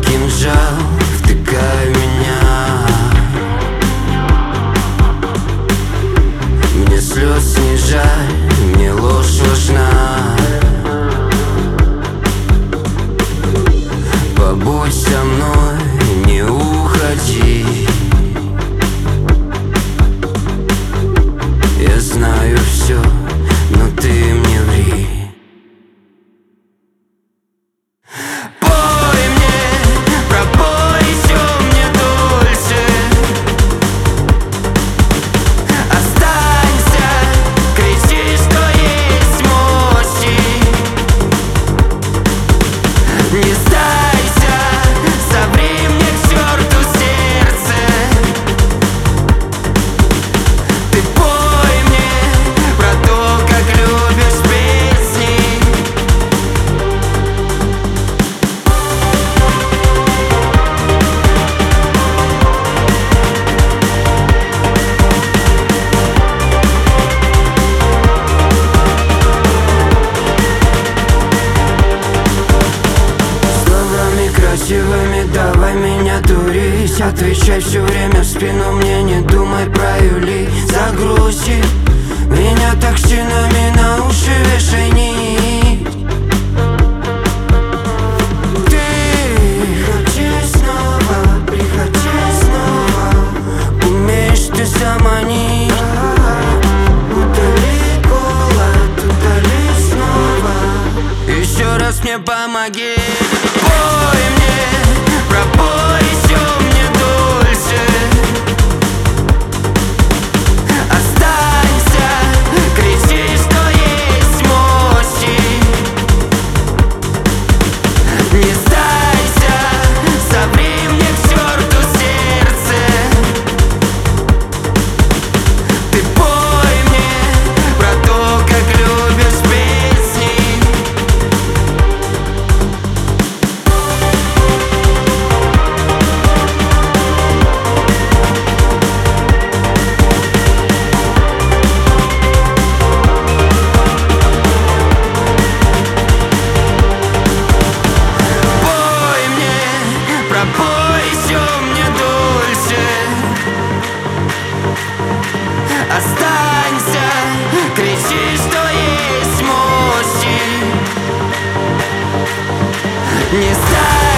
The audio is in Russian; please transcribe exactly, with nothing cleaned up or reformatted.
кинжал, втыкай в меня. Мне слез не жаль, мне ложь важна. Побудь со мной, не уходи. Я знаю все, но ты мне ври. Пой мне, пропой еще мне дольше. Останься, кричи, что есть мощи. Не сдайся, соври мне к черту сердце. Ты пой мне про то, как любишь песни. Словами красивыми давай меня дурить. Отвечай все время в спину мне, не думай про Юли. Загрузи меня так стенами, на уши вешай нить. Ты приходи снова, приходи снова. Умеешь ты заманить. Удали голод, удали снова. Еще раз мне помоги. Пой мне, пропой еще мне дольше. Останься, кричи, что есть мощи. Не сдайся, соври мне к черту сердце. Ты пой мне про то, как любишь песни. Пой мне, пропой еще мне дольше. Останься, кричи, что есть мощи. Не сдайся.